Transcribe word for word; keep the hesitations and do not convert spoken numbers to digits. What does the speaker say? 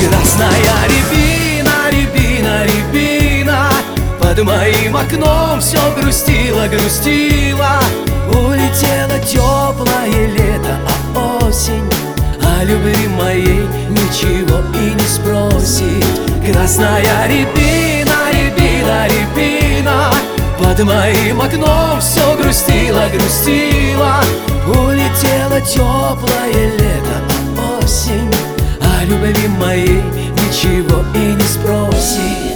Красная рябина, рябина, рябина, под моим окном все грустило, грустило. Улетело теплое лето, а осень о любви моей ничего и не спросит. Красная рябина, рябина, рябина, под моим окном все грустило, грустило. Улетело теплое лето, а осень о любви моей ничего и не спросит.